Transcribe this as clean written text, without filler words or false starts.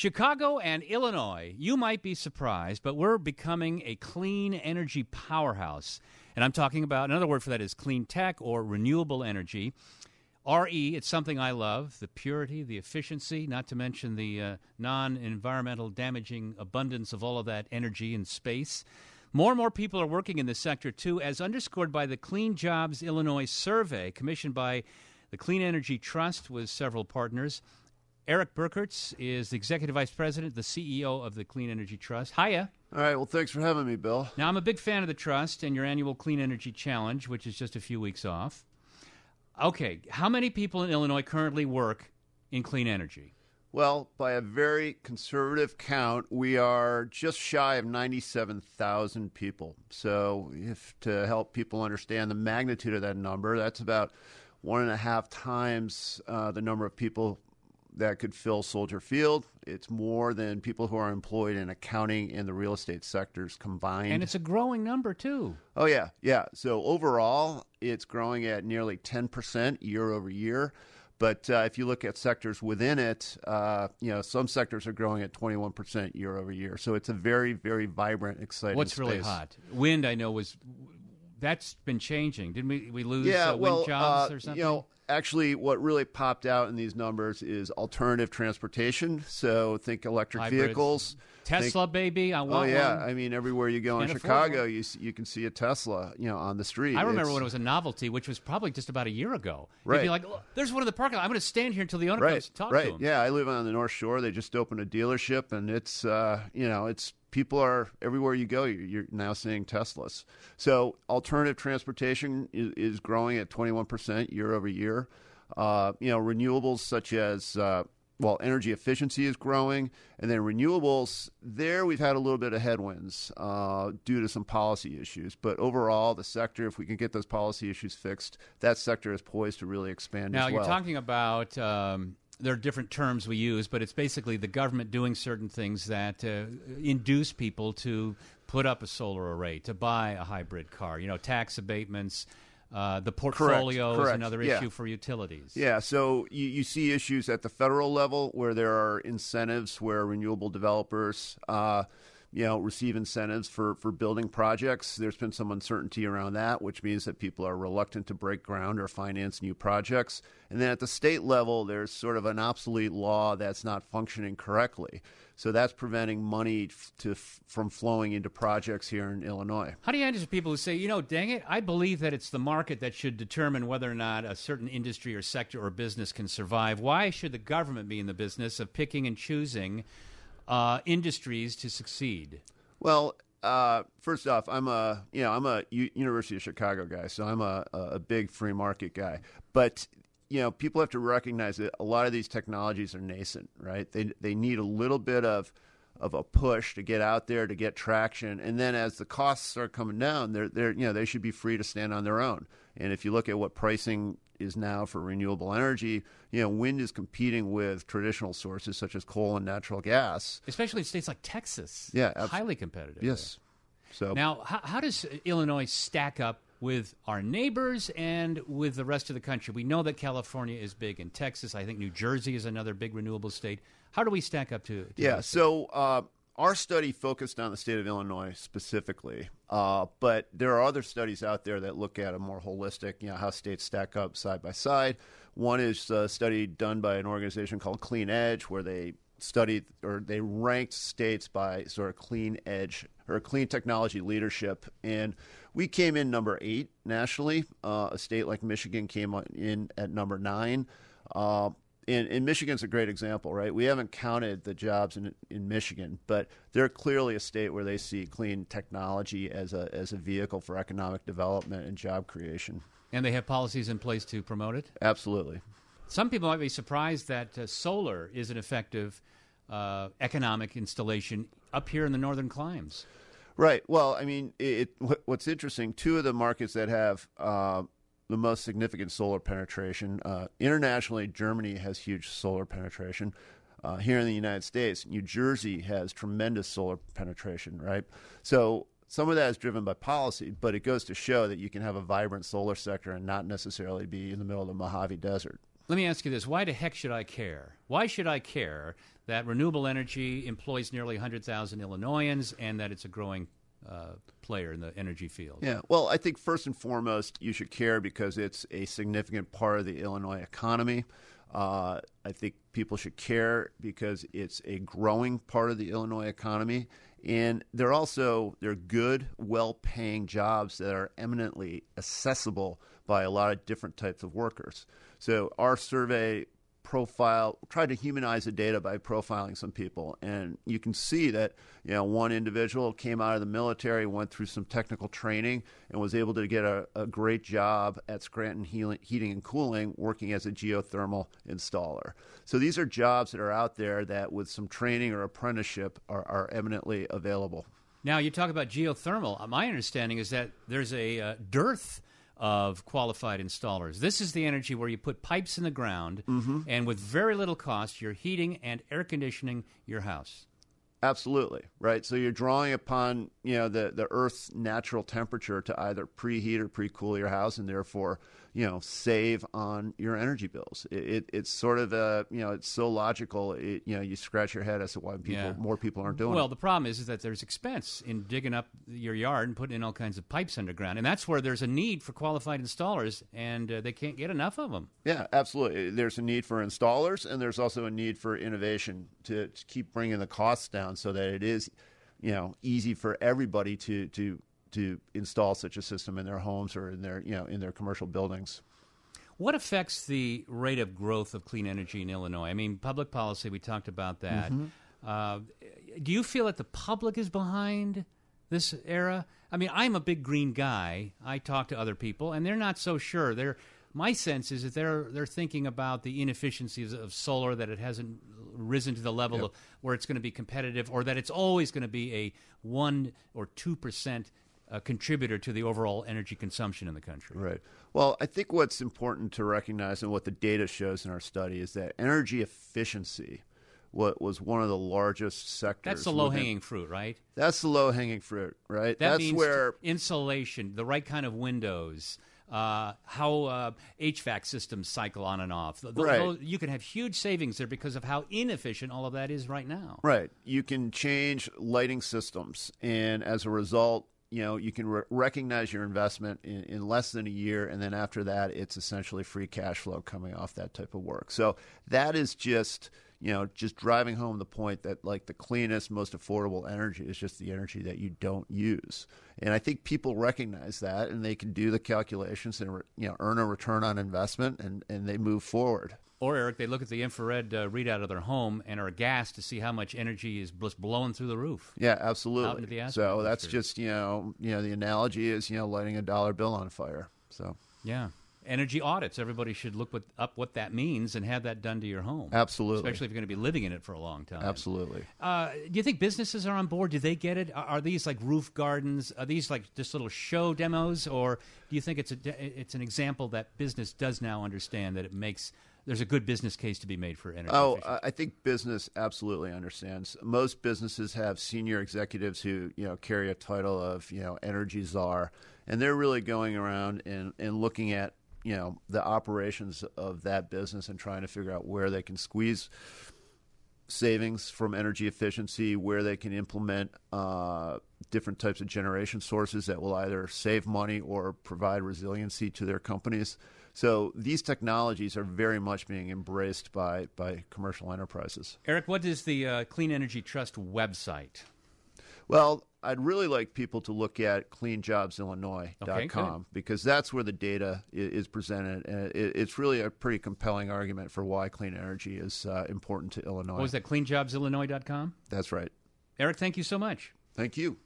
Chicago and Illinois, you might be surprised, but we're becoming a clean energy powerhouse. And I'm talking about, another word for that is clean tech or renewable energy. RE, it's something I love, the purity, the efficiency, not to mention the non-environmental damaging abundance of all of that energy in space. More and more people are working in this sector, too, as underscored by the Clean Jobs Illinois survey commissioned by the Clean Energy Trust with several partners. Eric Burkerts is the Executive Vice President, the CEO of the Clean Energy Trust. Hiya. All right, well, thanks for having me, Bill. Now, I'm a big fan of the Trust and your annual Clean Energy Challenge, which is just a few weeks off. Okay, how many people in Illinois currently work in clean energy? Well, by a very conservative count, we are just shy of 97,000 people. So if to help people understand the magnitude of that number, that's about 1.5 times the number of people that could fill Soldier Field. It's more than people who are employed in accounting and the real estate sectors combined. And it's a growing number, too. Oh, yeah. So overall, it's growing at nearly 10% year over year. But if you look at sectors within it, some sectors are growing at 21% year over year. So it's a very, very vibrant, exciting What's space. really hot? Wind, I know, that's been changing. Didn't we lose wind jobs or something? Actually, what really popped out in these numbers is alternative transportation. So think electric vehicles. Tesla, baby. I want one. I mean, everywhere you go in Chicago, you can see a Tesla, on the street. I remember when it was a novelty, which was probably just about a year ago. Right. You'd be like, oh, there's one in the parking lot. I'm going to stand here until the owner comes to talk to him. Yeah, I live on the North Shore. They just opened a dealership, and it's, people are everywhere you go. You're now seeing Teslas. So alternative transportation is growing at 21% year over year. Renewables such as energy efficiency is growing, and then renewables. There we've had a little bit of headwinds due to some policy issues. But overall, the sector, if we can get those policy issues fixed, that sector is poised to really expand as well. Now you're talking about. There are different terms we use, but it's basically the government doing certain things that induce people to put up a solar array, to buy a hybrid car, tax abatements. The portfolio Correct. is another issue for utilities. Yeah, so you see issues at the federal level where there are incentives where renewable developers receive incentives for building projects. There's been some uncertainty around that, which means that people are reluctant to break ground or finance new projects. And then at the state level, there's sort of an obsolete law that's not functioning correctly. So that's preventing money from flowing into projects here in Illinois. How do you answer people who say, dang it, I believe that it's the market that should determine whether or not a certain industry or sector or business can survive? Why should the government be in the business of picking and choosing industries to succeed? Well, first off, I'm a University of Chicago guy, so I'm a big free market guy. But people have to recognize that a lot of these technologies are nascent, right? They need a little bit of a push to get out there, to get traction, and then as the costs start coming down, they should be free to stand on their own. And if you look at what pricing is now for renewable energy, wind is competing with traditional sources such as coal and natural gas, especially in states like Texas. Yeah, highly competitive. Yes. So now, how does Illinois stack up with our neighbors and with the rest of the country? We know that California is big in Texas. I think New Jersey is another big renewable state. How do we stack up to so our study focused on the state of Illinois specifically, but there are other studies out there that look at a more holistic, how states stack up side by side. One is a study done by an organization called Clean Edge, where they studied or they ranked states by sort of clean edge or clean technology leadership. And we came in number 8 nationally. A state like Michigan came in at number 9. And Michigan's a great example, right? We haven't counted the jobs in Michigan, but they're clearly a state where they see clean technology as a vehicle for economic development and job creation. And they have policies in place to promote it? Absolutely. Some people might be surprised that solar is an effective economic installation up here in the northern climes. Right. Well, I mean, what's interesting, 2 of the markets that have the most significant solar penetration, internationally, Germany has huge solar penetration. Here in the United States, New Jersey has tremendous solar penetration, right? So some of that is driven by policy, but it goes to show that you can have a vibrant solar sector and not necessarily be in the middle of the Mojave Desert. Let me ask you this. Why the heck should I care? Why should I care that renewable energy employs nearly 100,000 Illinoisans and that it's a growing player in the energy field? Yeah, well, I think first and foremost, you should care because it's a significant part of the Illinois economy. I think people should care because it's a growing part of the Illinois economy. And they're good, well-paying jobs that are eminently accessible by a lot of different types of workers. So our survey tried to humanize the data by profiling some people, and you can see that one individual came out of the military, went through some technical training, and was able to get a great job at Scranton Heating and Cooling, working as a geothermal installer. So these are jobs that are out there that, with some training or apprenticeship, are eminently available. Now, you talk about geothermal. My understanding is that there's a dearth of qualified installers. This is the energy where you put pipes in the ground, and with very little cost, you're heating and air conditioning your house. Absolutely, right? So you're drawing upon the Earth's natural temperature to either preheat or pre-cool your house, and therefore save on your energy bills. It's sort of it's so logical. You scratch your head as to why more people aren't doing it. Well, the problem is that there's expense in digging up your yard and putting in all kinds of pipes underground, and that's where there's a need for qualified installers, and they can't get enough of them. Yeah, absolutely. There's a need for installers, and there's also a need for innovation to keep bringing the costs down, so that it is, easy for everybody to install such a system in their homes or in their commercial buildings. What affects the rate of growth of clean energy in Illinois? I mean, public policy, we talked about that. Do you feel that the public is behind this era? I mean, I'm a big green guy. I talk to other people, and they're not so sure. My sense is that they're thinking about the inefficiencies of solar, that it hasn't risen to the level of where it's going to be competitive, or that it's always going to be a 1 or 2% contributor to the overall energy consumption in the country. Right. Well, I think what's important to recognize, and what the data shows in our study, is that energy efficiency was one of the largest sectors. That's the low-hanging fruit, right? That's the low-hanging fruit, right? That's means where insulation, the right kind of windows, how HVAC systems cycle on and off. Right. You can have huge savings there because of how inefficient all of that is right now. Right. You can change lighting systems, and as a result, you can recognize your investment in less than a year, and then after that, it's essentially free cash flow coming off that type of work. So that is just driving home the point that, like, the cleanest, most affordable energy is just the energy that you don't use. And I think people recognize that, and they can do the calculations and earn a return on investment, and they move forward. Or, Eric, they look at the infrared readout of their home and are aghast to see how much energy is just blowing through the roof. Yeah, absolutely. Out into the atmosphere. So that's just, the analogy is, lighting a dollar bill on fire. So yeah. Energy audits. Everybody should look up what that means and have that done to your home. Absolutely. Especially if you're going to be living in it for a long time. Absolutely. Do you think businesses are on board? Do they get it? Are these like roof gardens? Are these like just little show demos? Or do you think it's an example that business does now understand that there's a good business case to be made for energy efficiency? I think business absolutely understands. Most businesses have senior executives who, carry a title of, energy czar, and they're really going around and looking at, the operations of that business and trying to figure out where they can squeeze savings from energy efficiency, where they can implement different types of generation sources that will either save money or provide resiliency to their companies. So these technologies are very much being embraced by commercial enterprises. Eric, what is the Clean Energy Trust website? Well, I'd really like people to look at cleanjobsillinois.com because that's where the data is presented. And it's really a pretty compelling argument for why clean energy is important to Illinois. What was that, cleanjobsillinois.com? That's right. Eric, thank you so much. Thank you.